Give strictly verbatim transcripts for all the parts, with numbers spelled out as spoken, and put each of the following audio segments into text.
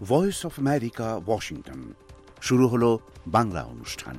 Voice of America, Washington. শুরু হলো বাংলা অনুষ্ঠান।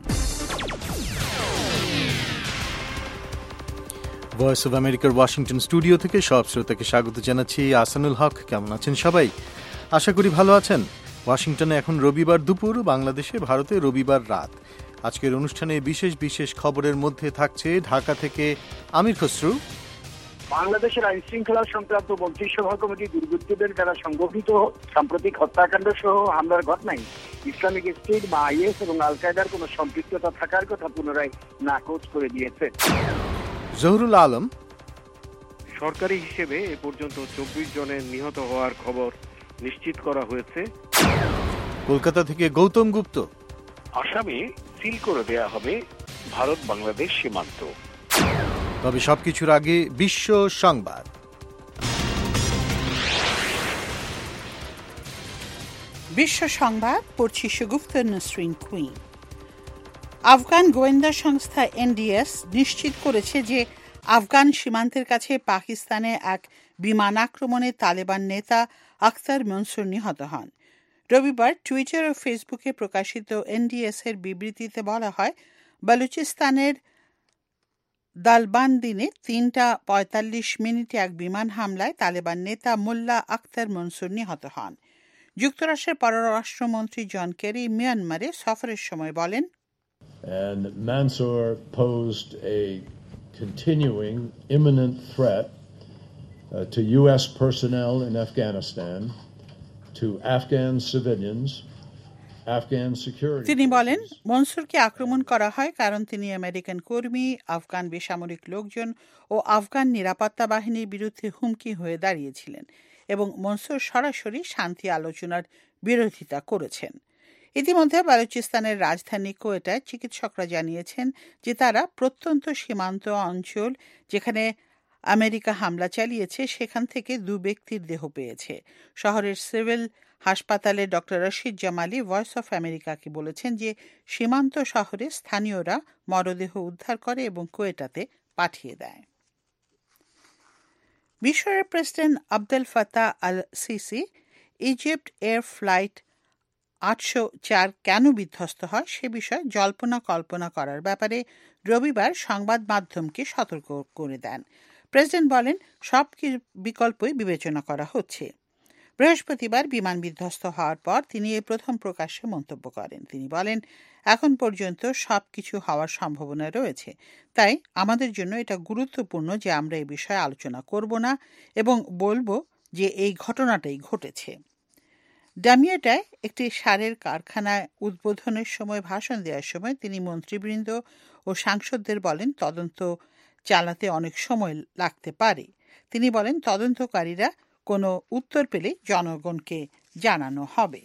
ভয়েস অফ আমেরিকার ওয়াশিংটন স্টুডিও থেকে সব শ্রোতাকে স্বাগত জানাচ্ছি। আসানুল হক, কেমন আছেন সবাই? আশা করি ভালো আছেন। ওয়াশিংটনে এখন রবিবার দুপুর, বাংলাদেশে ভারতে রবিবার রাত। আজকের অনুষ্ঠানে বিশেষ বিশেষ খবরের মধ্যে থাকছে ঢাকা থেকে আমির খসরু। বাংলাদেশের আইন শৃঙ্খলা সংক্রান্ত মন্ত্রিসভা কমিটি দুর্বৃত্তদের দ্বারা সংগঠিত সাম্প্রতিক হত্যাকাণ্ড সহ হামলার ঘটনায় ইসলামিক স্টেট বা আইএস এবং আল কায়দার কোন সম্পৃক্ততা থাকার কথা পুনরায় নাকচ করে দিয়েছে জহুরুল আলম। সরকারি হিসেবে এ পর্যন্ত চব্বিশ জনের নিহত হওয়ার খবর নিশ্চিত করা হয়েছে। কলকাতা থেকে গৌতম গুপ্ত। আসামে সিল করে দেয়া হবে ভারত বাংলাদেশ সীমান্ত। তবে সবকিছুর আগে বিশ্ব সংবাদ। বিশ্ব সংবাদ পড়ছি সুগুপ্ত নসরিন কুইন। আফগান গোয়েন্দা সংস্থা এনডিএস নিশ্চিত করেছে যে আফগান সীমান্তের কাছে পাকিস্তানে এক বিমান আক্রমণে তালেবান নেতা আখতার মনসুর নিহত হন। রবিবার টুইটার ও ফেসবুকে প্রকাশিত এনডিএস এর বিবৃতিতে বলা হয়, বালুচিস্তানের দালবান্দিনে তিনটা পঁয়তাল্লিশ মিনিটে এক বিমান হামলায় তালেবান নেতা মোল্লা আখতার মনসুর নিহত হন। যুক্তরাষ্ট্রের পররাষ্ট্রমন্ত্রী জন কেরি মিয়ানমারে সফরের সময় বলেন, And Mansour posed a continuing imminent threat uh, to U S personnel in Afghanistan, to Afghan civilians, Afghan security. তিনি বলেন, মনসুরকে আক্রমণ করা হয় কারণ তিনি আমেরিকান কর্মী, আফগান বেসামরিক লোকজন ও আফগান নিরাপত্তা বাহিনীর বিরুদ্ধে হুমকি হয়ে দাঁড়িয়েছিলেন এবং মনসুর সরাসরি শান্তি আলোচনার বিরোধিতা করেছেন। ইতিমধ্যে বালুচিস্তানের রাজধানী কোয়েটায় চিকিৎসকরা জানিয়েছেন যে তারা প্রত্যন্ত সীমান্ত অঞ্চল যেখানে আমেরিকা হামলা চালিয়েছে সেখান থেকে দু ব্যক্তির দেহ পেয়েছে। শহরের সিভিল হাসপাতালে doctor Rashid Jamali voice of আমেরিকাকে বলেছেন যে সীমান্ত শহরে স্থানীয়রা মরদেহ উদ্ধার করে এবং কোয়েটাতে পাঠিয়ে দেয়। মিশরের president Abdel Fattah al Sisi Egypt Air flight আটশো চার কেন বিধ্বস্ত হয় সে বিষয়ে জল্পনা কল্পনা করার ব্যাপারে রবিবার সংবাদ মাধ্যমকে সতর্ক করে দেন। প্রেসিডেন্ট বলেন, সব বিকল্পই বিবেচনা করা হচ্ছে। বৃহস্পতিবার বিমান বিধ্বস্ত হওয়ার পর তিনি এই প্রথম প্রকাশ্যে মন্তব্য করেন। তিনি বলেন, এখন পর্যন্ত সব কিছু হওয়ার সম্ভাবনা রয়েছে, তাই আমাদের জন্য এটা গুরুত্বপূর্ণ যে আমরা এই বিষয়ে আলোচনা করব না এবং বলবো যে এই ঘটনাটাই ঘটেছে। ডামিয়াটায় একটি সারের কারখানায় উদ্বোধনের সময় ভাষণ দেওয়ার সময় তিনি মন্ত্রীবৃন্দ ও সাংসদদের বলেন, তদন্ত চালাতে অনেক সময় লাগতে পারে। তিনি বলেন, তদন্তকারীরা কোনো উত্তর পেলে জনগণকে জানানো হবে।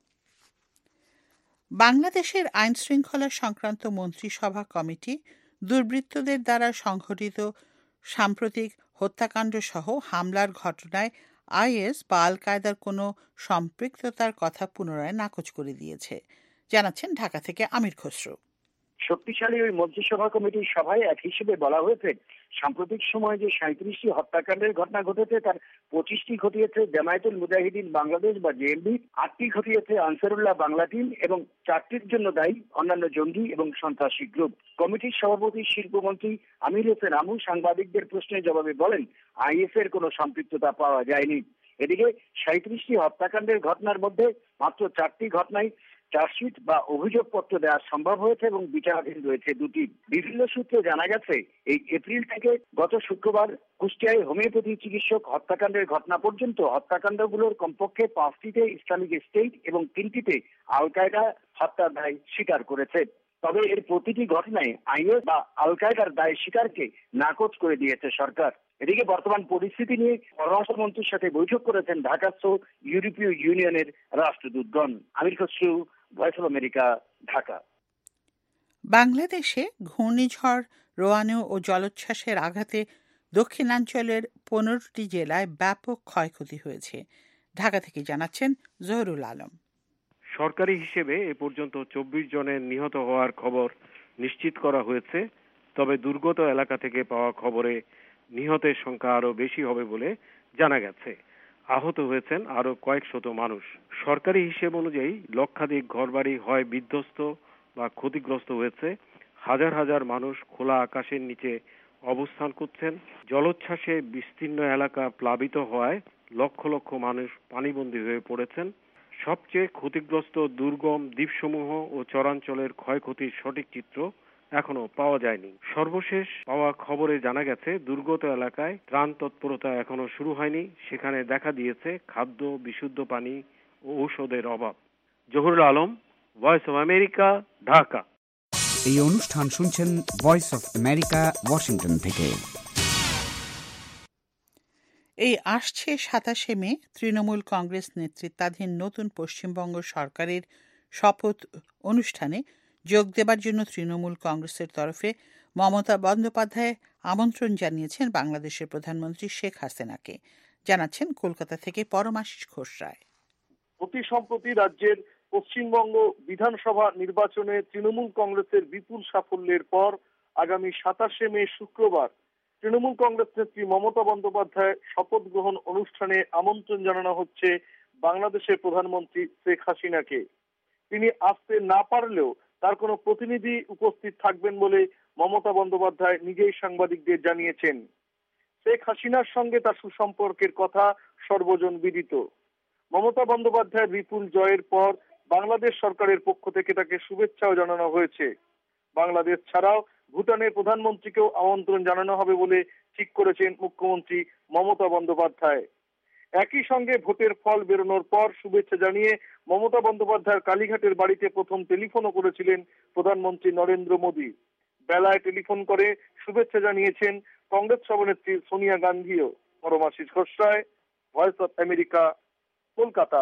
বাংলাদেশের আইন শৃঙ্খলা সংক্রান্ত মন্ত্রিসভা কমিটি দুর্বৃত্তদের দ্বারা সংঘটিত সাম্প্রতিক হত্যাকাণ্ড সহ হামলার ঘটনায় আইএস বা আল কায়দার কোনো সম্পৃক্ততার কথা পুনরায় নাকচ করে দিয়েছে। জানাচ্ছেন ঢাকা থেকে আমির খসরু। শক্তিশালী ওই মন্ত্রিসভা কমিটির সভায় এক হিসেবে বলা হয়েছে, সাম্প্রতিক সময়ে যে সাঁত্রিশটি হত্যাকাণ্ডের ঘটনা ঘটেছে তার পঁচিশটি ঘটিয়েছে জামায়াতুল মুজাহিদিন বাংলাদেশ বা জেএমবি, আটটি ঘটিয়েছে আনসারুল্লাহ বাংলা টিম এবং চারটির জন্য দায়ী অন্যান্য জঙ্গি এবং সন্ত্রাসী গ্রুপ। কমিটির সভাপতি শিল্পমন্ত্রী আমির হোসেন আমু সাংবাদিকদের প্রশ্নের জবাবে বলেন, আইএস এর কোনো সম্পৃক্ততা পাওয়া যায়নি। এদিকে সাঁত্রিশটি হত্যাকাণ্ডের ঘটনার মধ্যে মাত্র চারটি ঘটনায় চার্জশিট বা অভিযোগপত্র দেওয়া সম্ভব হয়েছে এবং বিচারাধীন রয়েছে দুটি। বিভিন্ন সূত্রে জানা গেছে, এই এপ্রিল থেকে গত শুক্রবার কুষ্টিয়ায় হোমিওপ্যাথি চিকিৎসক হত্যাকাণ্ডের ঘটনা পর্যন্ত হত্যাকাণ্ডগুলোর কমপক্ষে পাঁচটিতে ইসলামিক স্টেট এবং তিনটিতে আল কায়দা হত্যার দায় স্বীকার করেছে। তবে এর প্রতিটি ঘটনায় আইএস বা আল কায়দার দায় স্বীকারকে নাকচ করে দিয়েছে সরকার। এদিকে বর্তমান পরিস্থিতি নিয়ে পররাষ্ট্রমন্ত্রীর সাথে বৈঠক করেছেন ঢাকাস্থ ইউরোপীয় ইউনিয়নের রাষ্ট্রদূতগণ। Amir Khasru, voice of America, Dhaka. বাংলাদেশে ঘূর্ণিঝড় রোয়ানু ও জলোচ্ছ্বাসের আঘাতে দক্ষিণাঞ্চলের পনেরোটি জেলায় ব্যাপক ক্ষয়ক্ষতি হয়েছে। ঢাকা থেকে জানাচ্ছেন জহুরুল আলম। সরকারি হিসেবে এ পর্যন্ত চব্বিশ জনের নিহত হওয়ার খবর নিশ্চিত করা হয়েছে। তবে দুর্গত এলাকা থেকে পাওয়া খবরে নিহতের সংখ্যা আরও বেশি হবে বলে জানা গেছে। আহত হয়েছেন আরো কয়েক শত মানুষ। সরকারি হিসেব অনুযায়ী লক্ষাধিক ঘরবাড়ি হয় বিধ্বস্ত বা ক্ষতিগ্রস্ত হয়েছে। হাজার হাজার মানুষ খোলা আকাশের নিচে অবস্থান করছেন। জলোচ্ছ্বাসে বিস্তীর্ণ এলাকা প্লাবিত হওয়ায় লক্ষ লক্ষ মানুষ পানিবন্দী হয়ে পড়েছেন। সবচেয়ে ক্ষতিগ্রস্ত দুর্গম দ্বীপসমূহ ও চরাঞ্চলের ক্ষয়ক্ষতির সঠিক চিত্র এখনো পাওয়া যায়নি। সর্বশেষ পাওয়া খবরে জানা গেছে দুর্গত এলাকায় ত্রাণ তৎপরতা এখনো শুরু হয়নি। সেখানে দেখা দিয়েছে খাদ্য, বিশুদ্ধ পানি ও ঔষধের অভাব। Zahurul Alam, voice of America, Dhaka. এই অনুষ্ঠান শুনছেন ভয়েস অফ আমেরিকা, ওয়াশিংটন থেকে। এই আসছে সাতাশে মে তৃণমূল কংগ্রেস নেতৃত্বাধীন নতুন পশ্চিমবঙ্গ সরকারের শপথ অনুষ্ঠানে যোগ দেবার জন্য তৃণমূল কংগ্রেসের তরফে মমতা বন্দ্যোপাধ্যায় আমন্ত্রণ জানিয়েছেন বাংলাদেশের প্রধানমন্ত্রী শেখ হাসিনাকে। জানাচ্ছেন কলকাতা থেকে পরমাশিস ঘোষ রায়। অতি সম্প্রতি রাজ্যের পশ্চিমবঙ্গ বিধানসভা নির্বাচনে তৃণমূল কংগ্রেসের বিপুল সাফল্যের পর আগামী সাতাশে মে শুক্রবার তৃণমূল কংগ্রেস নেত্রী মমতা বন্দ্যোপাধ্যায় শপথ গ্রহণ অনুষ্ঠানে আমন্ত্রণ জানানো হচ্ছে বাংলাদেশের প্রধানমন্ত্রী শেখ হাসিনাকে। তিনি আসতে না পারলেও তার কোনো প্রতিনিধি উপস্থিত থাকবেন বলে মমতা বন্দ্যোপাধ্যায় নিজেই সাংবাদিকদের জানিয়েছেন। শেখ হাসিনার সঙ্গে তার সুসম্পর্কের কথা সর্বজন বিদিত। মমতা বন্দ্যোপাধ্যায়ের বিপুল জয়ের পর বাংলাদেশ সরকারের পক্ষ থেকে তাকে শুভেচ্ছাও জানানো হয়েছে। বাংলাদেশ ছাড়াও ভুটানের প্রধানমন্ত্রীকেও আমন্ত্রণ জানানো হবে বলে ঠিক করেছেন মুখ্যমন্ত্রী মমতা বন্দ্যোপাধ্যায়। একই সঙ্গে ভোটের ফল বেরোনোর পর শুভেচ্ছা জানিয়ে মমতা বন্দ্যোপাধ্যায়ের কালীঘাটের বাড়িতে প্রথম টেলিফোনও করেছিলেন প্রধানমন্ত্রী নরেন্দ্র মোদী। বেলায় টেলিফোন করে শুভেচ্ছা জানিয়েছেন কংগ্রেস সভানেত্রী সোনিয়া গান্ধীও। Paramashis Ghosh Roy, voice of America, Kolkata.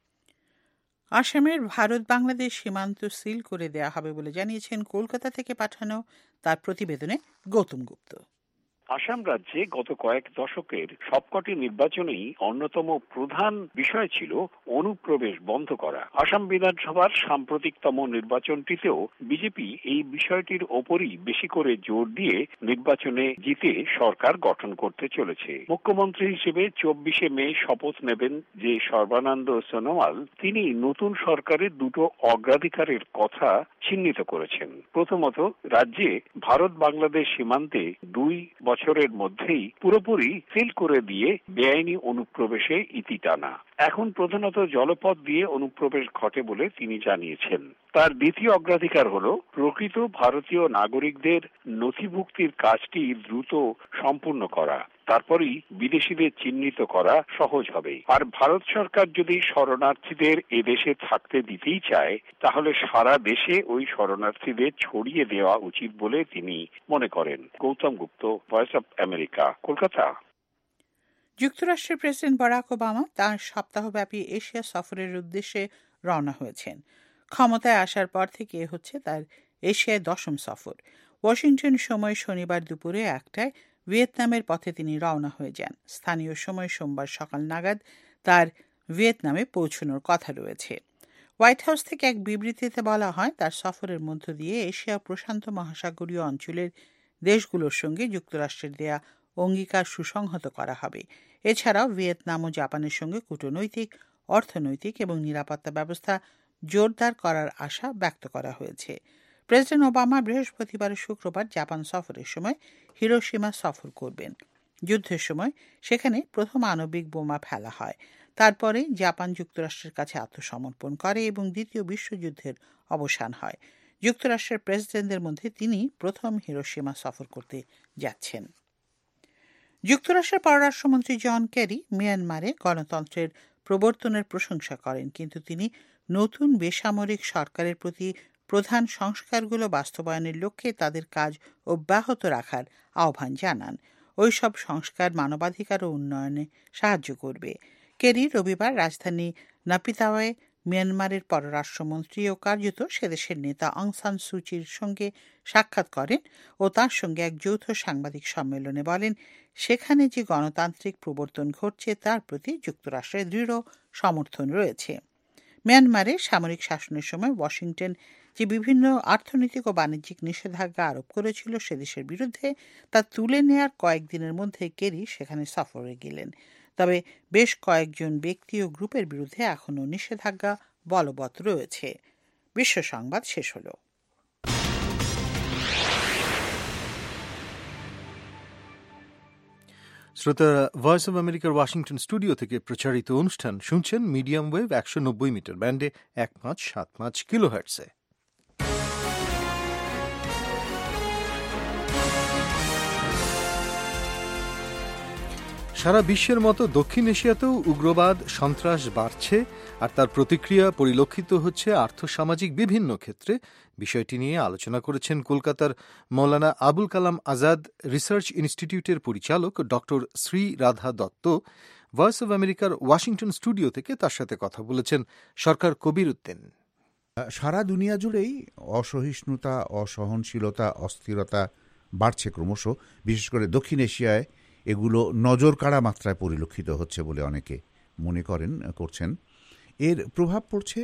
আসামের ভারত বাংলাদেশ সীমান্ত সিল করে দেয়া হবে বলে জানিয়েছেন কলকাতা থেকে পাঠানো তার প্রতিবেদনে গৌতম গুপ্ত। আসাম রাজ্যে গত কয়েক দশকের সবকটি নির্বাচনেই অন্যতম প্রধান বিষয় ছিল অনুপ্রবেশ বন্ধ করা। আসাম বিধানসভার সাম্প্রতিকতম নির্বাচনটিতেও বিজেপি এই বিষয়টির ওপরই বেশি করে জোর দিয়ে নির্বাচনে জিতে সরকার গঠন করতে চলেছে। মুখ্যমন্ত্রী হিসেবে চব্বিশে মে শপথ নেবেন যে সর্বানন্দ সোনোয়াল, তিনি নতুন সরকারের দুটো অগ্রাধিকারের কথা চিহ্নিত করেছেন। প্রথমত, রাজ্যে ভারত বাংলাদেশ সীমান্তে দুই বছরের মধ্যেই পুরোপুরি সিল করে দিয়ে বেআইনি অনুপ্রবেশে ইতি টানা। এখন প্রধানত জলপথ দিয়ে অনুপ্রবেশ ঘটে বলে তিনি জানিয়েছেন। তার দ্বিতীয় অগ্রাধিকার হল প্রকৃত ভারতীয় নাগরিকদের নথিভুক্তির কাজটি দ্রুত সম্পূর্ণ করা। তারপরই বিদেশিদের চিহ্নিত করা সহজ হবে। আর ভারত সরকার যদি শরণার্থীদের এদেশে থাকতে দিতেই চায়, তাহলে সারা দেশে ওই শরণার্থীদের ছড়িয়ে দেওয়া উচিত বলে তিনি মনে করেন। Gautam Gupta, voice of America, Kolkata. যুক্তরাষ্ট্রের প্রেসিডেন্ট বারাক ওবামা তাঁর সপ্তাহব্যাপী এশিয়া সফরের উদ্দেশ্যে রওনা হয়েছেন। ক্ষমতায় আসার পর থেকে হচ্ছে তার এশিয়ায় দশম সফর। ওয়াশিংটন সময় শনিবার দুপুরে একটায় ভিয়েতনামের পথে তিনি রওনা হয়ে যান। স্থানীয় সময় সোমবার সকাল নাগাদ তার ভিয়েতনামে পৌঁছানোর কথা রয়েছে। হোয়াইট হাউস থেকে এক বিবৃতিতে বলা হয়, তার সফরের মধ্য দিয়ে এশিয়া প্রশান্ত মহাসাগরীয় অঞ্চলের দেশগুলোর সঙ্গে যুক্তরাষ্ট্রের দেয়া অঙ্গীকার সুসংহত করা হবে। এছাড়াও ভিয়েতনাম ও জাপানের সঙ্গে কূটনৈতিক, অর্থনৈতিক এবং নিরাপত্তা ব্যবস্থা জোরদার করার আশা ব্যক্ত করা হয়েছে। প্রেসিডেন্ট ওবামা বৃহস্পতিবার ও শুক্রবার জাপান সফরের সময় হিরোশিমা সফর করবেন। যুদ্ধের সময় সেখানে প্রথম আণবিক বোমা ফেলা হয়। তারপরে জাপান যুক্তরাষ্ট্রের কাছে আত্মসমর্পণ করে এবং দ্বিতীয় বিশ্বযুদ্ধের অবসান হয়। যুক্তরাষ্ট্রের প্রেসিডেন্টদের মধ্যে তিনি প্রথম হিরোশিমা সফর করতে যাচ্ছেন। যুক্তরাষ্ট্রের পররাষ্ট্রমন্ত্রী জন কেরি মিয়ানমারে গণতন্ত্রের প্রবর্তনের প্রশংসা করেন, কিন্তু তিনি নতুন বেসামরিক সরকারের প্রতি প্রধান সংস্কারগুলো বাস্তবায়নের লক্ষ্যে তাদের কাজ অব্যাহত রাখার আহ্বান জানান। ওইসব সংস্কার মানবাধিকার ও উন্নয়নে সাহায্য করবে। কেরি রবিবার রাজধানী নাপিতাওয়ে মিয়ানমারের পররাষ্ট্রমন্ত্রী ও কার্যত সেদেশের নেতা অং সান সুচির সঙ্গে সাক্ষাৎ করেন ও তার সঙ্গে এক যৌথ সাংবাদিক সম্মেলনে বলেন, সেখানে যে গণতান্ত্রিক প্রবর্তন ঘটছে তার প্রতি যুক্তরাষ্ট্রের দৃঢ় সমর্থন রয়েছে। মিয়ানমারে সামরিক শাসনের সময় ওয়াশিংটন যে বিভিন্ন অর্থনৈতিক ও বাণিজ্যিক নিষেধাজ্ঞা আরোপ করেছিল সে দেশের বিরুদ্ধে তা তুলে নেয়ার কয়েকদিনের মধ্যে কেরি সেখানে সফরে গেলেন। তবে বেশ কয়েকজন ব্যক্তি ও গ্রুপের বিরুদ্ধে এখনও নিষেধাজ্ঞা বলবৎ রয়েছে। বিশ্ব সংবাদ শেষ হলো। শ্রোতারা, ভয়েস অব আমেরিকার ওয়াশিংটন স্টুডিও থেকে প্রচারিত অনুষ্ঠান শুনছেন মিডিয়াম ওয়েভ একশো নব্বই মিটার ব্যান্ডে এক পাঁচ সাত পাঁচ কিলো হার্টসে। সারা বিশ্বের মতো দক্ষিণ এশিয়াতেও উগ্রবাদ সন্ত্রাস বাড়ছে, আর তার প্রতিক্রিয়া পরিলক্ষিত হচ্ছে আর্থসামাজিক বিভিন্ন ক্ষেত্রে। বিষয়টি নিয়ে আলোচনা করেছেন কলকাতার মৌলানা আবুল কালাম আজাদ রিসার্চ ইনস্টিটিউটের পরিচালক doctor Shri Radha Dutta. Voice of আমেরিকার ওয়াশিংটন স্টুডিও থেকে তার সাথে কথা বলেছেন সরকার কবির উদ্দিন। সারা দুনিয়া জুড়েই অসহিষ্ণুতা, অসহনশীলতা, অস্থিরতা বাড়ছে ক্রমশ। বিশেষ করে দক্ষিণ এশিয়ায় এগুলো নজর কাড়া মাত্রায় পরিলক্ষিত হচ্ছে বলে অনেকে মনে করেন করছেন। এর প্রভাব পড়ছে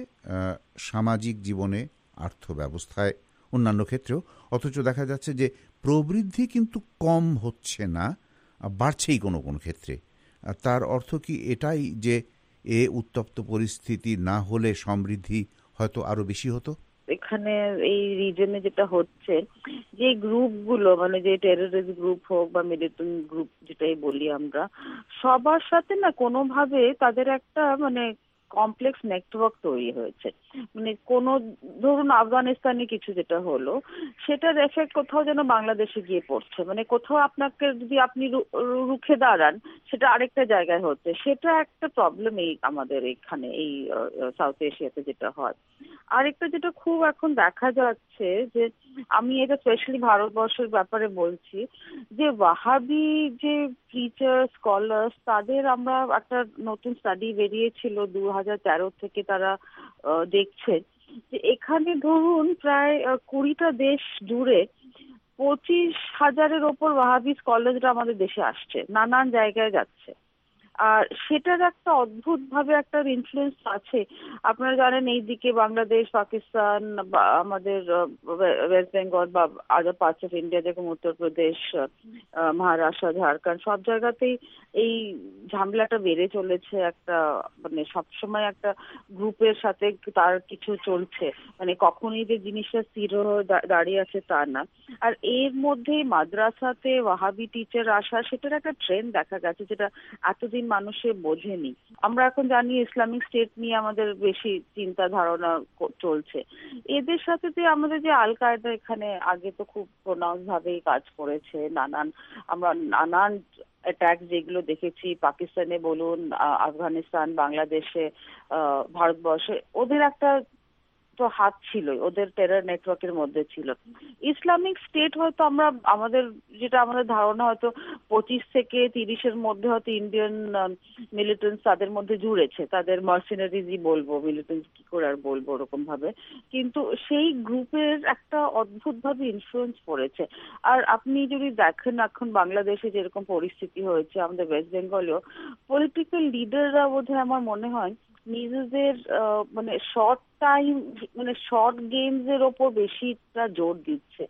সামাজিক জীবনে, আর্থ ব্যবস্থায়, অন্যান্য ক্ষেত্রেও। অথচ দেখা যাচ্ছে যে প্রবৃদ্ধি কিন্তু কম হচ্ছে না, বাড়ছেই কোনো কোনো ক্ষেত্রে। তার অর্থ কি এটাই যে এ উত্তপ্ত পরিস্থিতি না হলে সমৃদ্ধি হয়তো আরো বেশি হতো? এখানে এই রিজনে যেটা হচ্ছে, যে গ্রুপগুলো মানে যে টেররিস্ট গ্রুপ হোক বা মিলিটেন্ট গ্রুপ যেটাই বলি আমরা, সবার সাথে না কোনোভাবে তাদের একটা মানে কমপ্লেক্স নেটওয়ার্ক তৈরি হয়েছে। মানে কোন ধরুন আফগানিস্তানে কিছু যেটা হলো, সেটার এফেক্ট কোথাও যেন বাংলাদেশে গিয়ে পড়ছে। মানে কোথাও আপনাকে যদি আপনি রুখে দাঁড়ান, সেটা আরেকটা জায়গায় হচ্ছে। সেটা একটা প্রবলেম এই আমাদের এখানে এই সাউথ এশিয়াতে যেটা হয়। আরেকটা যেটা খুব এখন দেখা যাচ্ছে, যে আমি এটা স্পেশালি ভারতবর্ষের ব্যাপারে বলছি, যে ওয়াহাবি যে টিচার স্কলার্স, তাদের আমরা একটা নতুন স্টাডি বেরিয়েছিল দু হাজার তেরো থেকে, তারা দেখছে যে এখানে ধরুন প্রায় কুড়িটা দেশ জুড়ে পঁচিশ হাজারের ওপর ওয়াহাবি স্কলাররা আমাদের দেশে আসছে, নানান জায়গায় যাচ্ছে। আর সেটার একটা অদ্ভুত ভাবে একটা ইনফ্লুয়েন্স আছে। আপনারা জানেন এইদিকে বাংলাদেশ, পাকিস্তান, বা আমাদের ওয়েস্ট বেঙ্গল বা আদার পার্টস অফ ইন্ডিয়া যেরকম উত্তরপ্রদেশ, মহারাষ্ট্র, ঝাড়খণ্ড, সব জায়গাতেই এই ঝামেলাটা বেড়ে চলেছে। একটা মানে সবসময় একটা গ্রুপের সাথে তার কিছু চলছে, মানে কখনই যে জিনিসটা স্থির হয়ে দাঁড়িয়ে আছে তা না। আর এর মধ্যে মাদ্রাসাতে ওয়াহাবি টিচার আসা, সেটার একটা ট্রেন্ড দেখা গেছে, যেটা এতদিন মানুষে বোঝেনি। আমরা এখন জানি ইসলামিক স্টেট নিয়ে আমাদের বেশি চিন্তা ধারণা চলছে। এদের সাথে যে আমাদের যে আল কায়দা এখানে আগে তো খুব প্রোনাউন্স ভাবেই কাজ করেছে, নানান আমরা নানান অ্যাটাক যেগুলো দেখেছি, পাকিস্তানে বলুন, আফগানিস্তান, বাংলাদেশে, ভারতবর্ষে, ওদের একটা তো হাত ছিল, ওদের টেরর নেটওয়ার্কের মধ্যে ছিল। ইসলামিক স্টেট হয়তো আমরা আমাদের যেটা আমাদের ধারণা হয়তো পঁচিশ থেকে তিরিশের মধ্যে হয়তো ইন্ডিয়ান মিলিটেন্টস তাদের মধ্যে জুড়েছে, তাদের মার্সিনারিজই বলবো, মিলিটেন্টস কি করে আর বলবো ওরকম ভাবে। কিন্তু সেই গ্রুপের একটা অদ্ভুত ভাবে ইনফ্লুয়েন্স পড়েছে। আর আপনি যদি দেখেন এখন বাংলাদেশে যেরকম পরিস্থিতি হয়েছে, আমাদের ওয়েস্ট বেঙ্গলেও পলিটিক্যাল লিডাররা বোধহয় আমার মনে হয় নিজেদের মানে শর্ট টাইম মানে শর্ট গেমস এর ওপর বেশিটা জোর দিচ্ছে।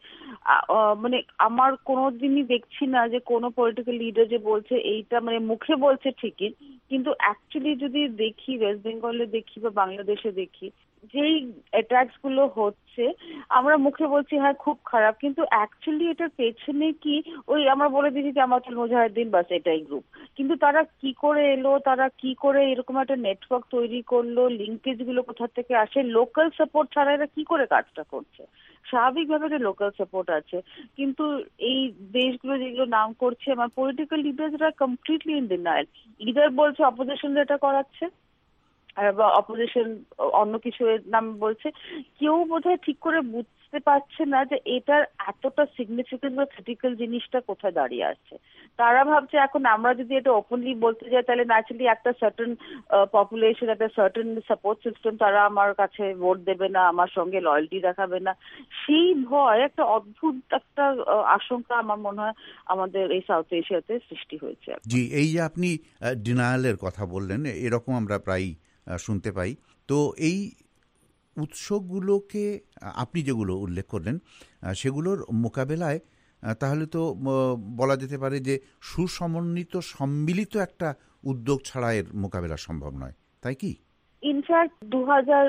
মানে আমার কোনোদিনই দেখছি না যে কোনো পলিটিক্যাল লিডার যে বলছে এইটা, মানে মুখে বলছে ঠিকই, কিন্তু অ্যাকচুয়ালি যদি দেখি ওয়েস্ট বেঙ্গলে দেখি বা বাংলাদেশে দেখি, যেই অ্যাটাকস গুলো হচ্ছে আমরা মুখে বলছি হ্যাঁ খুব খারাপ, কিন্তু অ্যাকচুয়ালি এটার পেছনে কি ওই আমরা বলে দিচ্ছি জামাতুল মুজাহিদিন, বাস এটাই গ্রুপ। কিন্তু তারা কি করে এলো, তারা কি করে এরকম একটা নেটওয়ার্ক তৈরি করলো, লিঙ্কেজ গুলো কোথা থেকে আসে, লোকাল সাপোর্ট ছাড়া এরা কি করে কাজটা করছে? স্বাভাবিকভাবে একটা লোকাল সাপোর্ট আছে, কিন্তু এই দেশগুলো যেগুলো নাম করছে আমার পলিটিক্যাল লিডার্সরা কমপ্লিটলি ইন ডিনায়াল। ইদার বলছে অপোজিশন এটা করাচ্ছে, বা অপোজিশন অন্য কিছু নাম বলছে। কেউ বোধহয় ঠিক করে বুঝতে পারছে না যে এটার এতটা সিগনিফিকেন্ট বা ক্রিটিক্যাল জিনিসটা কোথায় দাঁড়িয়ে আছে। তারা ভাবছে এখন আমরা যদি এটা ওপেনলি বলতে যাই, তাহলে ন্যাচারালি একটা সার্টেন পপুলেশন, একটা সার্টেন সাপোর্ট সিস্টেম, তারা আমার কাছে ভোট দেবে না, আমার সঙ্গে লয়্যালটি দেখাবে না। সেই ভয় একটা অদ্ভুত একটা আশঙ্কা আমার মনে হয় আমাদের এই সাউথ এশিয়াতে সৃষ্টি হয়েছে। জি, এই যে আপনি ডিনায়ালের কথা বললেন, এরকম আমরা প্রায় শুনতে পাই। তো এই উৎসগুলোকে আপনি যেগুলো উল্লেখ করলেন সেগুলোর মোকাবেলায় তাহলে তো বলা যেতে পারে যে সুসমন্বিত সম্মিলিত একটা উদ্যোগ ছাড়া এর মোকাবেলা সম্ভব নয়, তাই কি? ইনফ্যাক্ট দু হাজার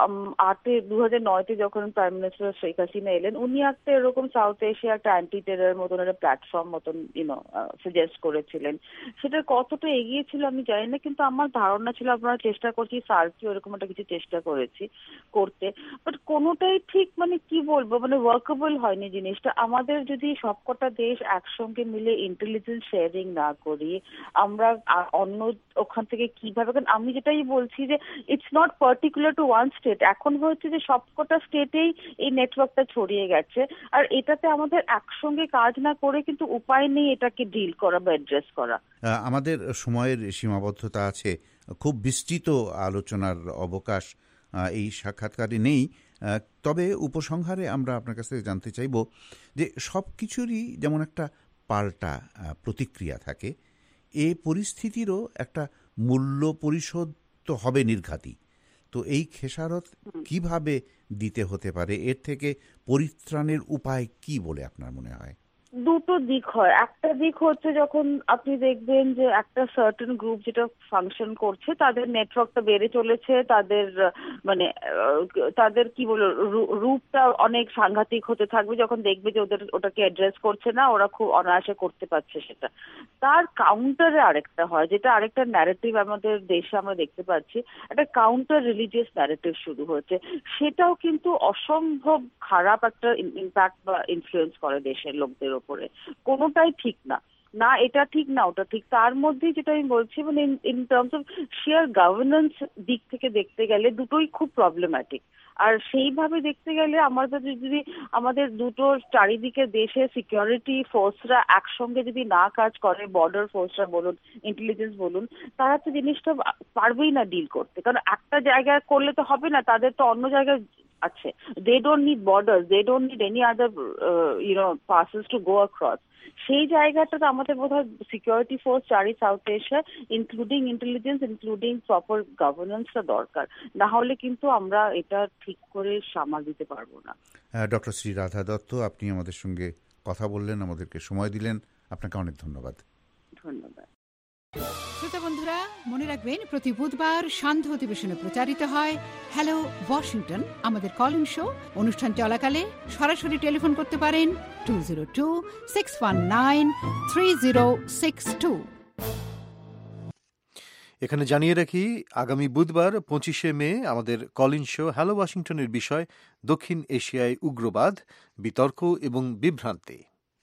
আটে দু হাজার নয়তে যখন প্রাইম মিনিস্টার শেখ হাসিনা এলেন, উনি একটা এরকম সাউথ এশিয়া একটা অ্যান্টি টেরর মতন একটা প্ল্যাটফর্ম মতন ইউনো সাজেস্ট করেছিলেন। সেটা কতটা এগিয়ে ছিল আমি জানি না, কিন্তু আমার ধারণা ছিল আমরা চেষ্টা করছি, সার্কি ওরকম একটা কিছু চেষ্টা করেছি করতে, বাট কোনোটাই ঠিক মানে কি বলবো মানে ওয়ার্কেবল হয়নি জিনিসটা। আমাদের যদি সবকটা দেশ একসঙ্গে মিলে ইন্টেলিজেন্স শেয়ারিং না করি, আমরা অন্য ওখান থেকে কিভাবে, কারণ আমি যেটাই বলছি যে it's not particular to one state, এখন হচ্ছে যে সবকটা স্টেটেই এই নেটওয়ার্কটা ছড়িয়ে গেছে, আর এটাতে আমাদের একসঙ্গে কাজ না করে কিন্তু উপায় নেই এটাকে ডিল করা বা অ্যাড্রেস করা। আমাদের সময়ের সীমাবদ্ধতা আছে, খুব বিস্তৃত আলোচনার অবকাশ এই সাক্ষাৎকারে নেই, তবে উপসংহারে আমরা আপনার কাছ থেকে জানতে চাইব যে সব কিছুরই যেমন একটা পাল্টা প্রতিক্রিয়া থাকে, এ পরিস্থিতিরও একটা মূল্য পরিশোধ তো হবে নির্ঘাতই। তো এই খেসারত কিভাবে দিতে হতে পারে, এর থেকে পরিত্রাণের উপায় কি বলে আপনার মনে হয়? দুটো দিক হয়। একটা দিক হচ্ছে যখন আপনি দেখবেন যে একটা সার্টেন গ্রুপ যেটা ফাংশন করছে, তাদের নেটওয়ার্কটা বেড়ে চলেছে, তাদের মানে তাদের কি বলবো রূপটা অনেক সাংঘাতিক হতে থাকবে, যখন দেখবে যে ওদের ওটাকে অ্যাড্রেস করছে না, ওরা খুব অনায়াসে করতে পারছে সেটা। তার কাউন্টারে আরেকটা হয়, যেটা আরেকটা ন্যারেটিভ আমাদের দেশে আমরা দেখতে পাচ্ছি, একটা কাউন্টার রিলিজিয়াস ন্যারেটিভ শুরু হয়েছে। সেটাও কিন্তু অসম্ভব খারাপ একটা ইম্প্যাক্ট বা ইনফ্লুয়েন্স করে দেশের লোকদের উপরে। কোনোটাই ঠিক না, না এটা ঠিক না ওটা ঠিক। তার মধ্যে যেটা আমি বলছি মানে in terms of share governance দিক থেকে দেখতে গেলে দুটোই খুব প্রবলেম্যাটিক। আর সেইভাবে দেখতে গেলে আমাদের যদি আমাদের দুটো চারিদিকে দেশে সিকিউরিটি ফোর্সরা একসঙ্গে যদি না কাজ করে, বর্ডার ফোর্সরা বলুন, ইন্টেলিজেন্স বলুন, তারা তো জিনিসটা পারবেই না ডিল করতে, কারণ একটা জায়গায় করলে তো হবে না, তাদের তো অন্য জায়গায় আছে। They don't need borders, they don't need any other uh, you know passes to go across. সেই জায়গাটাতে আমাদের বোধহয় সিকিউরিটি ফোর্স চারি South Asia including intelligence including proper গভর্নেন্সটা দরকার, না হলে কিন্তু আমরা এটা ঠিক করে সামাল দিতে পারবো না। ডক্টর শ্রী রাধা দত্ত, আপনি আমাদের সঙ্গে কথা বললেন, আমাদেরকে সময় দিলেন, আপনাকে অনেক ধন্যবাদ। ধন্যবাদ। শ্রোতা বন্ধুরা, মনে রাখবেন প্রতি বুধবার সান্ধ্য অধিবেশনে প্রচারিত হয় হ্যালো ওয়াশিংটন, আমাদের কলিং শো। অনুষ্ঠান চলাকালে সরাসরি টেলিফোন করতে পারেন two zero two six one nine three zero six two. এখানে জানিয়ে রাখি, আগামী বুধবার পঁচিশে মে আমাদের কলিং শো হ্যালো ওয়াশিংটনের বিষয় দক্ষিণ এশিয়ায় উগ্রবাদ, বিতর্ক এবং বিভ্রান্তি।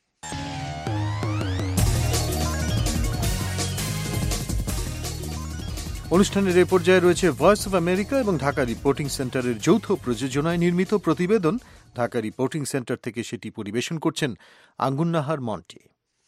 অনুষ্ঠানের এ পর্যায়ে রয়েছে ভয়েস অব আমেরিকা এবং ঢাকা রিপোর্টিং সেন্টারের যৌথ প্রযোজনায় নির্মিত প্রতিবেদন। ঢাকা রিপোর্টিং সেন্টার থেকে সেটি পরিবেশন করছেন আঙ্গুন নাহার মন্টি।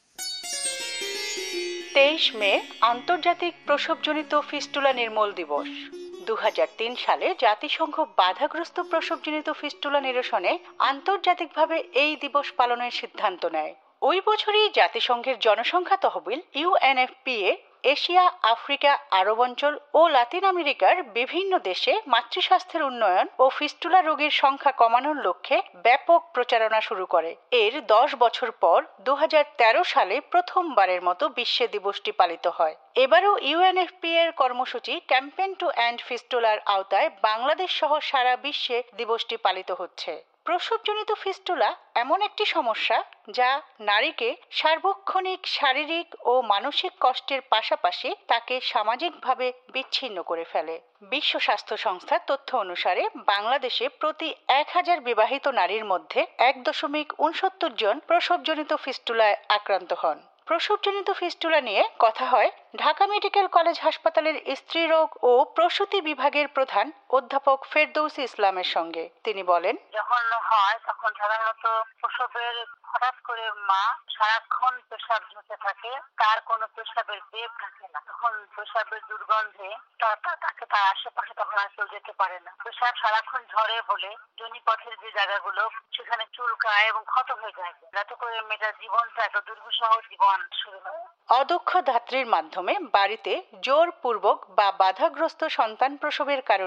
তেইশ মে আন্তর্জাতিক প্রসবজনিত ফিস্টুলা নির্মূল দিবস। দু হাজার তিন সালে জাতিসংঘ বাধাগ্রস্ত প্রসবজনিত ফিস্টুলা নিরসনে আন্তর্জাতিকভাবে এই দিবস পালনের সিদ্ধান্ত নেয়। ওই বছরই জাতিসংঘের জনসংখ্যা তহবিল ইউএনএফপিএ এশিয়া, আফ্রিকা, আরব অঞ্চল ও লাতিন আমেরিকার বিভিন্ন দেশে মাতৃস্বাস্থ্যের উন্নয়ন ও ফিস্টুলা রোগীর সংখ্যা কমানোর লক্ষ্যে ব্যাপক প্রচারণা শুরু করে। এর দশ বছর পর দু হাজার তেরো সালে প্রথমবারের মতো বিশ্বে দিবসটি পালিত হয়। এবারও ইউএনএফপি এর কর্মসূচি ক্যাম্পেইন টু এন্ড ফিস্টুলার আওতায় বাংলাদেশ সহ সারা বিশ্বে দিবসটি পালিত হচ্ছে। প্রসবজনিত ফিস্টুলা এমন একটি সমস্যা যা নারীকে সার্বক্ষণিক শারীরিক ও মানসিক কষ্টের পাশাপাশি তাকে সামাজিকভাবে বিচ্ছিন্ন করে ফেলে। বিশ্ব স্বাস্থ্য সংস্থার তথ্য অনুসারে বাংলাদেশে প্রতি এক হাজার বিবাহিত নারীর মধ্যে এক দশমিক উনসত্তর জন প্রসবজনিত ফিস্টুলায় আক্রান্ত হন। প্রসবজনিত ফিস্টুলা নিয়ে কথা হয় ঢাকা মেডিকেল কলেজ হাসপাতালের স্ত্রীরোগ ও প্রসূতি বিভাগের প্রধান অধ্যাপক ফেরদৌসী ইসলামের সঙ্গে। তিনি বলেন, যখন হয় তখন সাধারণত প্রসবের হঠাৎ করে মা সারাক্ষণ পেশাব ঝরতে থাকে, তার কোনো পেশাবের বেগ থাকে না। তখন পেশাবের দুর্গন্ধে তাকে তার আশেপাশে তখন আর কেউ যেতে পারে না। পেশাব সারাক্ষণ ঝরে বলে যোনিপথের যে জায়গাগুলো সেখানে চুলকায় এবং ক্ষত হয়ে যায়, যাতে করে মেয়েটার জীবনটা একটা দুর্বিষহ জীবন শুরু হয়। অদক্ষ ধাত্রীর মাধ্যমে বাড়িতে জোরপূর্বক বা বাধাগ্রস্ত সন্তান প্রসবের কারণেই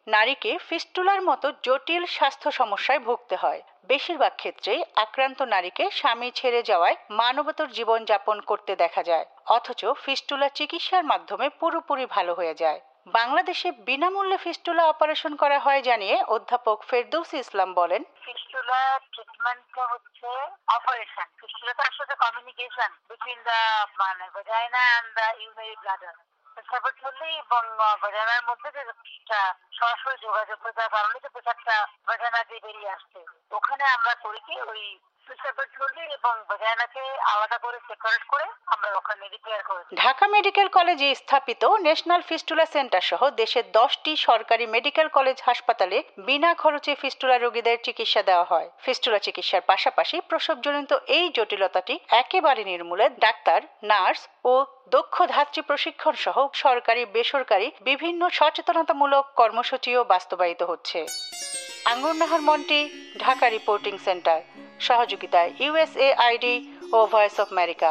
নারীকে ফিস্টুলার মতো জটিল স্বাস্থ্য সমস্যায় ভুগতে হয়। বেশিরভাগ ক্ষেত্রেই আক্রান্ত নারীকে স্বামী ছেড়ে যাওয়ায় মানবতর জীবনযাপন করতে দেখা যায়, অথচ ফিস্টুলা চিকিৎসার মাধ্যমে পুরোপুরি ভালো হয়ে যায়। বাংলাদেশে বিনামূল্যে ফিস্টুলা অপারেশন করা হয় জানিয়ে অধ্যাপক ফেরদৌসী ইসলাম বলেন, ফিস্টুলা ট্রিটমেন্টটা হচ্ছে অপারেশন। ফিস্টুলা তো আসলে কমিউনিকেশন বিটুইন দ্য মানে vagina and the urinary bladder. পেশাবের থলি এবং ভ্যাজাইনার মধ্যে যে সরাসরি যোগাযোগ হয়ে যাওয়ার কারণে যে পেশাবটা ভ্যাজাইনা দিয়ে বেরিয়ে আসছে, ওখানে আমরা করি কি ওই পেশাবের থলি এবং ভ্যাজাইনাকে আলাদা করে সেপারেট করে আমরা ওখানে রিপেয়ার করি। ঢাকা মেডিকেল কলেজে স্থাপিত ন্যাশনাল ফিস্টুলা সেন্টার সহ দেশের দশটি সরকারি মেডিকেল কলেজ হাসপাতালে বিনা খরচে ফিস্টুলা রোগীদের চিকিৎসা দেওয়া হয়। ফিস্টুলা চিকিৎসার পাশাপাশি প্রসবজনিত এই জটিলতাটি একেবারে নির্মূলে ডাক্তার, নার্স ও দক্ষ ধাত্রী প্রশিক্ষণ সহ সরকারি বেসরকারি বিভিন্ন সচেতনতামূলক কর্মসূচিও বাস্তবায়িত হচ্ছে। আঙ্গুরনাহার মন্টি, ঢাকা রিপোর্টিং সেন্টার, সহযোগিতায় ইউএসএআইডি ও voice of America.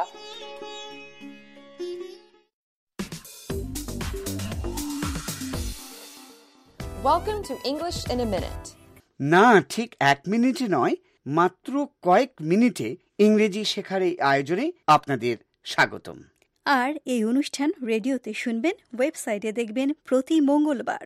Welcome to English in a minute. না, ঠিক এক মিনিটে নয়, মাত্র কয়েক মিনিটে ইংরেজি শেখার এই আয়োজনে আপনাদের স্বাগতম। আর এই অনুষ্ঠান রেডিওতে শুনবেন, ওয়েবসাইটে দেখবেন প্রতি মঙ্গলবার।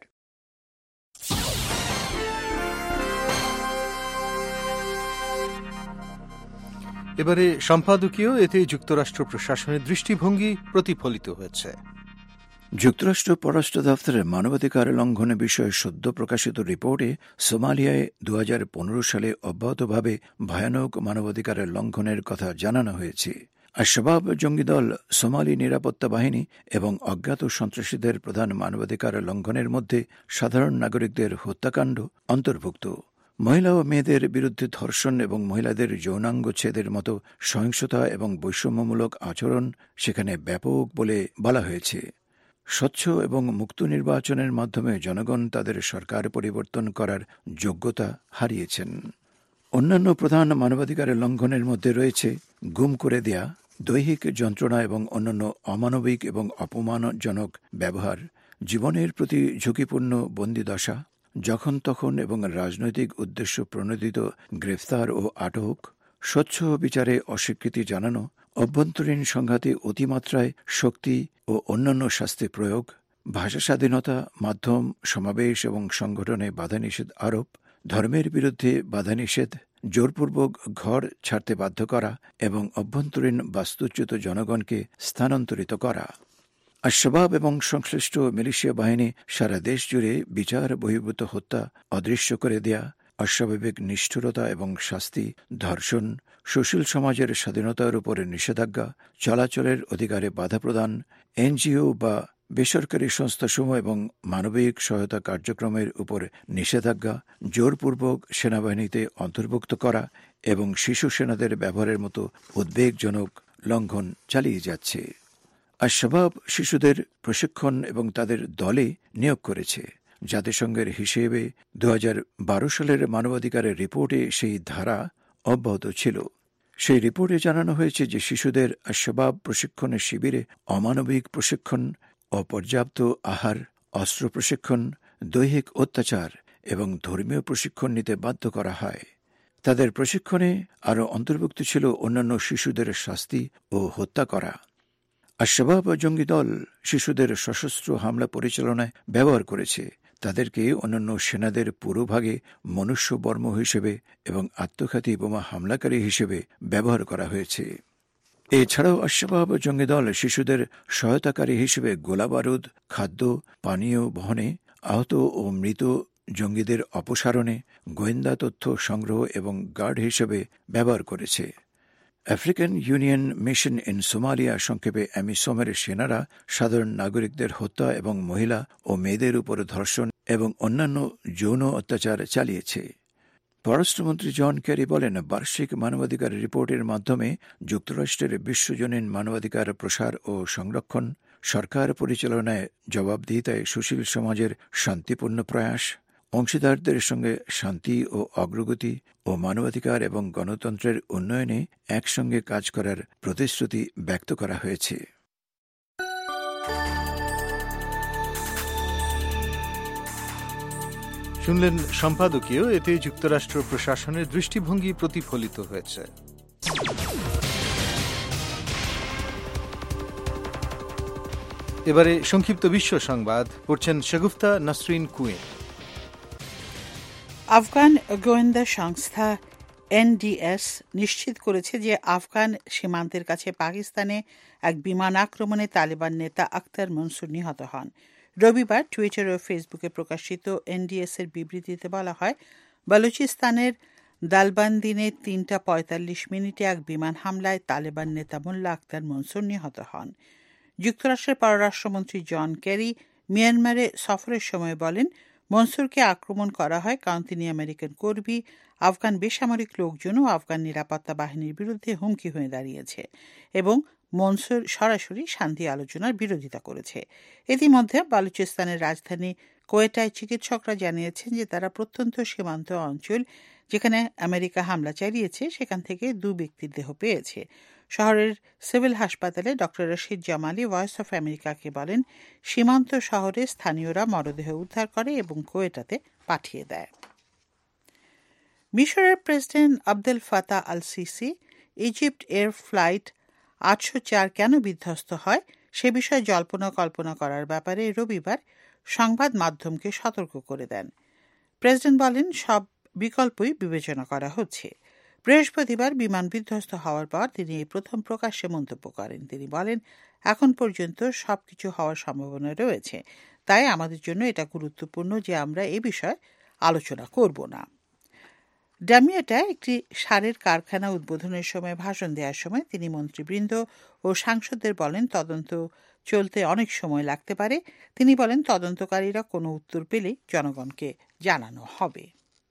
এবারে সম্পাদকীয়, এতে যুক্তরাষ্ট্র প্রশাসনের দৃষ্টিভঙ্গি প্রতিফলিত হয়েছে। যুক্তরাষ্ট্র পররাষ্ট্র দপ্তরের মানবাধিকার লঙ্ঘনের বিষয়ে সদ্য প্রকাশিত রিপোর্টে সোমালিয়ায় দু হাজার পনেরো সালে অব্যাহতভাবে ভয়ানক মানবাধিকারের লঙ্ঘনের কথা জানানো হয়েছে। আল-শাবাব জঙ্গি দল, সোমালি নিরাপত্তা বাহিনী এবং অজ্ঞাত সন্ত্রাসীদের প্রধান মানবাধিকার লঙ্ঘনের মধ্যে সাধারণ নাগরিকদের হত্যাকাণ্ড অন্তর্ভুক্ত। মহিলা ও মেয়েদের বিরুদ্ধে ধর্ষণ এবং মহিলাদের যৌনাঙ্গ ছেদের মতো সহিংসতা এবং বৈষম্যমূলক আচরণ সেখানে ব্যাপক বলে বলা হয়েছে। স্বচ্ছ এবং মুক্ত নির্বাচনের মাধ্যমে জনগণ তাদের সরকার পরিবর্তন করার যোগ্যতা হারিয়েছেন। অন্যান্য প্রধান মানবাধিকারের লঙ্ঘনের মধ্যে রয়েছে গুম করে দেয়া, দৈহিক যন্ত্রণা এবং অন্যান্য অমানবিক এবং অপমানজনক ব্যবহার, জীবনের প্রতি ঝুঁকিপূর্ণ বন্দিদশা, যখন তখন এবং রাজনৈতিক উদ্দেশ্য প্রণোদিত গ্রেফতার ও আটক, স্বচ্ছ বিচারে অস্বীকৃতি জানানো, অভ্যন্তরীণ সংঘাতে অতিমাত্রায় শক্তি ও অন্যান্য শাস্তি প্রয়োগ, ভাষা স্বাধীনতা, মাধ্যম, সমাবেশ এবং সংগঠনে বাধানিষেধ আরোপ, ধর্মের বিরুদ্ধে বাধানিষেধ, জোরপূর্বক ঘর ছাড়তে বাধ্য করা এবং অভ্যন্তরীণ বাস্তুচ্যুত জনগণকে স্থানান্তরিত করা। আল-শাবাব এবং সংশ্লিষ্ট মিলিশিয়া বাহিনী সারা দেশ জুড়ে বিচার বহির্ভূত হত্যা অদৃশ্য করে দেয়া, অস্বাভাবিক নিষ্ঠুরতা এবং শাস্তি, ধর্ষণ, সুশীল সমাজের স্বাধীনতার উপরে নিষেধাজ্ঞা, চলাচলের অধিকারে বাধা প্রদান, এনজিও বা বেসরকারি সংস্থাসমূহ এবং মানবিক সহায়তা কার্যক্রমের উপর নিষেধাজ্ঞা, জোরপূর্বক সেনাবাহিনীতে অন্তর্ভুক্ত করা এবং শিশু সেনাদের ব্যবহারের মতো উদ্বেগজনক লঙ্ঘন চালিয়ে যাচ্ছে। আল-শাবাব শিশুদের প্রশিক্ষণ এবং তাদের দলে নিয়োগ করেছে। জাতিসংঘের হিসেবে দু হাজার বারো সালের মানবাধিকারের রিপোর্টে সেই ধারা অব্যাহত ছিল। সেই রিপোর্টে জানানো হয়েছে যে শিশুদের আল-শাবাব প্রশিক্ষণের শিবিরে অমানবিক প্রশিক্ষণ, অপর্যাপ্ত আহার, অস্ত্র প্রশিক্ষণ, দৈহিক অত্যাচার এবং ধর্মীয় প্রশিক্ষণ নিতে বাধ্য করা হয়। তাদের প্রশিক্ষণে আরও অন্তর্ভুক্ত ছিল অন্যান্য শিশুদের শাস্তি ও হত্যা করা। আল-শাবাব জঙ্গি দল শিশুদের সশস্ত্র হামলা পরিচালনায় ব্যবহার করেছে। তাদেরকে অন্যান্য সেনাদের পুরোভাগে মনুষ্যবর্ম হিসেবে এবং আত্মঘাতী বোমা হামলাকারী হিসেবে ব্যবহার করা হয়েছে। এছাড়াও আল-শাবাব জঙ্গি দল শিশুদের সহায়তাকারী হিসেবে গোলাবারুদ, খাদ্য, পানীয় বহনে, আহত ও মৃত জঙ্গিদের অপসারণে, গোয়েন্দা তথ্য সংগ্রহ এবং গার্ড হিসেবে ব্যবহার করেছে। African union mission in Somalia, সংক্ষেপে অ্যামিসোমের সেনারা সাধারণ নাগরিকদের হত্যা এবং মহিলা ও মেয়েদের উপর ধর্ষণ এবং অন্যান্য যৌন অত্যাচার চালিয়েছে। পররাষ্ট্রমন্ত্রী জন ক্যারি বলেন, বার্ষিক মানবাধিকার রিপোর্টের মাধ্যমে যুক্তরাষ্ট্রের বিশ্বজনীন মানবাধিকার প্রসার ও সংরক্ষণ, সরকার পরিচালনায় জবাবদিহিতায় সুশীল সমাজের শান্তিপূর্ণ প্রয়াস, অংশীদারদের সঙ্গে শান্তি ও অগ্রগতি ও মানবাধিকার এবং গণতন্ত্রের উন্নয়নে একসঙ্গে কাজ করার প্রতিশ্রুতি ব্যক্ত করা হয়েছে। শুনলেন সম্পাদকীয়, এতে যুক্তরাষ্ট্র প্রশাসনের দৃষ্টিভঙ্গি প্রতিফলিত হয়েছে। এবারে সংক্ষিপ্ত বিশ্ব সংবাদ পড়ছেন শাগুফতা নাসরিন কুইন। আফগান গোয়েন্দা সংস্থা এনডিএস নিশ্চিত করেছে যে আফগান সীমান্তের কাছে পাকিস্তানে এক বিমান আক্রমণে তালেবান নেতা আখতার মনসুর নিহত হন। রবিবার টুইটার ও ফেসবুকে প্রকাশিত এনডিএস এর বিবৃতিতে বলা হয়, বালুচিস্তানের দালবান্দিনে তিনটা পঁয়তাল্লিশ মিনিটে এক বিমান হামলায় তালেবান নেতা মোল্লা আখতার মনসুর নিহত হন। যুক্তরাষ্ট্রের পররাষ্ট্রমন্ত্রী জন কেরি মিয়ানমারে সফরের সময় বলেন, মনসুরকে আক্রমণ করা হয় কারণ তিনি আমেরিকান কর্মী, আফগান বেসামরিক লোকজন ও আফগান নিরাপত্তা বাহিনীর বিরুদ্ধে হুমকি হয়ে দাঁড়িয়েছে এবং মনসুর সরাসরি শান্তি আলোচনার বিরোধিতা করেছে। ইতিমধ্যে বালুচিস্তানের রাজধানী কোয়েটায় চিকিৎসকরা জানিয়েছেন যে তারা প্রত্যন্ত সীমান্ত অঞ্চল যেখানে আমেরিকা হামলা চালিয়েছে সেখান থেকে দু ব্যক্তির দেহ পেয়েছে। শহরের সিভিল হাসপাতালে doctor Rashid Jamali voice of আমেরিকাকে বলেন, সীমান্ত শহরে স্থানীয়রা মরদেহ উদ্ধার করে এবং কোয়েটাতে পাঠিয়ে দেয়। মিশরের president Abdel Fatah al Sisi Egypt Air flight আটশো চার কেন বিধ্বস্ত হয় সে বিষয়ে জল্পনা কল্পনা করার ব্যাপারে রবিবার সংবাদ মাধ্যমকে সতর্ক করে দেন। প্রেসিডেন্ট বলেন, সব বিকল্পই বিবেচনা করা হচ্ছে। বৃহস্পতিবার বিমান বিধ্বস্ত হওয়ার পর তিনি এই প্রথম প্রকাশ্যে মন্তব্য করেন। তিনি বলেন, এখন পর্যন্ত সবকিছু হওয়ার সম্ভাবনা রয়েছে, তাই আমাদের জন্য এটা গুরুত্বপূর্ণ যে আমরা এ বিষয়ে আলোচনা করব না। ডামিয়াটায় একটি সারের কারখানা উদ্বোধনের সময় ভাষণ দেওয়ার সময় তিনি মন্ত্রীবৃন্দ ও সাংসদদের বলেন, তদন্ত চলতে অনেক সময় লাগতে পারে। তিনি বলেন, তদন্তকারীরা কোনো উত্তর পেলেই জনগণকে জানানো হবে।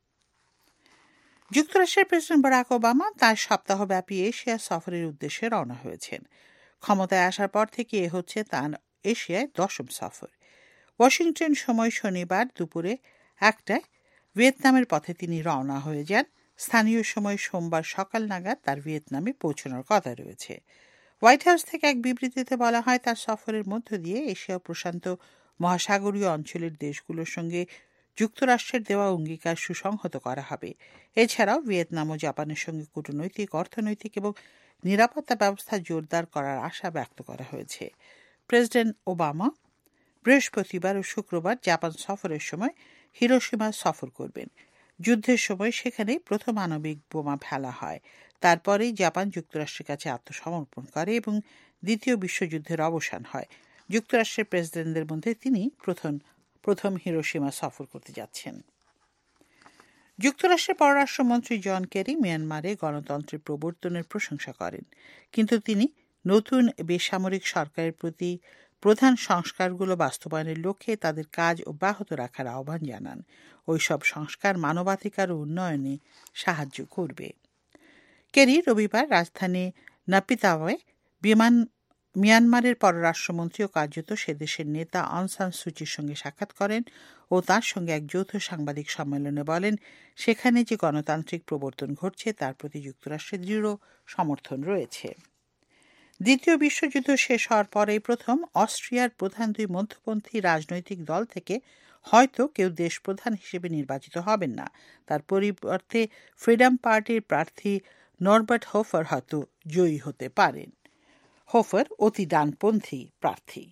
যুক্তরাষ্ট্রের প্রেসিডেন্ট বারাক ওবামা তাঁর সপ্তাহব্যাপী এশিয়া সফরের উদ্দেশ্যে রওনা হয়েছেন। ক্ষমতায় আসার পর থেকে এ হচ্ছে তাঁর এশিয়ায় দশম সফর। ওয়াশিংটন সময় শনিবার দুপুরে একটায় ভিয়েতনামের পথে তিনি রওনা হয়ে যান। স্থানীয় সময় সোমবার সকাল নাগাদ তার ভিয়েতনামে পৌঁছানোর কথা রয়েছে। হোয়াইট হাউস থেকে এক বিবৃতিতে বলা হয়, তার সফরের মধ্য দিয়ে এশিয়া প্রশান্ত মহাসাগরীয় অঞ্চলের দেশগুলোর সঙ্গে যুক্তরাষ্ট্রের দেওয়া অঙ্গীকার সুসংহত করা হবে। এছাড়াও ভিয়েতনাম ও জাপানের সঙ্গে কূটনৈতিক, অর্থনৈতিক এবং নিরাপত্তা ব্যবস্থা জোরদার করার আশা ব্যক্ত করা হয়েছে। প্রেসিডেন্ট ওবামা বৃহস্পতিবার ও শুক্রবার জাপান সফরের সময় হিরোশিমা সফর করবেন। যুদ্ধের সময় সেখানে প্রথম আণবিক বোমা ফেলা হয়। তারপরেই জাপান যুক্তরাষ্ট্রের কাছে আত্মসমর্পণ করে এবং দ্বিতীয় বিশ্বযুদ্ধের অবসান হয়। যুক্তরাষ্ট্রের প্রেসিডেন্টদের মধ্যে তিনি প্রথম প্রথম হিরোশিমা সফর করতে যাচ্ছেন। যুক্তরাষ্ট্রের পররাষ্ট্রমন্ত্রী জন কেরি মিয়ানমারে গণতন্ত্রের প্রবর্তনের প্রশংসা করেন, কিন্তু তিনি নতুন বেসামরিক সরকারের প্রতি প্রধান সংস্কারগুলো বাস্তবায়নের লক্ষ্যে তাদের কাজ অব্যাহত রাখার আহ্বান জানান। ওইসব সংস্কার মানবাধিকার ও উন্নয়নে সাহায্য করবে। কেরি রবিবার রাজধানী নাপিতাওয়ে বিমান মিয়ানমারের পররাষ্ট্রমন্ত্রী ও কার্যত সে দেশের নেতা অং সান সুচির সঙ্গে সাক্ষাৎ করেন ও তার সঙ্গে এক যৌথ সাংবাদিক সম্মেলনে বলেন, সেখানে যে গণতান্ত্রিক প্রবর্তন ঘটছে তার প্রতি যুক্তরাষ্ট্রের দৃঢ় সমর্থন রয়েছে। দ্বিতীয় বিশ্বযুদ্ধ শেষ হওয়ার পরেই প্রথম অস্ট্রিয়ার প্রধান দুই মধ্যপন্থী রাজনৈতিক দল থেকে হয়তো কেউ দেশ প্রধান হিসেবে নির্বাচিত হবেন না। তার পরিবর্তে ফ্রিডম পার্টির প্রার্থী নরবার্ট হোফার হয়তো জয়ী হতে পারেন। হোফার অতি ডানপন্থী প্রার্থী।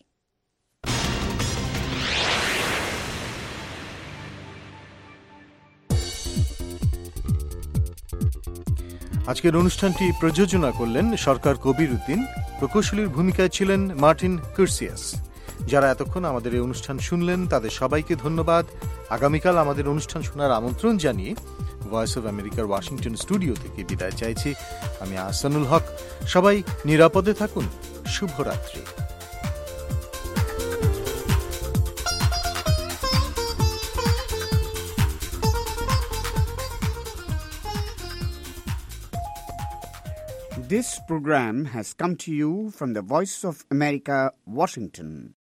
আজকের অনুষ্ঠানটি প্রযোজনা করলেন সরকার কবির উদ্দিন। প্রকৌশলীর ভূমিকায় ছিলেন মার্টিন কার্সিয়াস। যারা এতক্ষণ আমাদের এই অনুষ্ঠান শুনলেন তাদের সবাইকে ধন্যবাদ। আগামীকাল আমাদের অনুষ্ঠান শোনার আমন্ত্রণ জানিয়ে ভয়েস অব আমেরিকার ওয়াশিংটন স্টুডিও থেকে বিদায় চাইছি আমি আহসানুল হক। সবাই নিরাপদে থাকুন। শুভরাত্রি। This program has come to you from the Voice of America, Washington.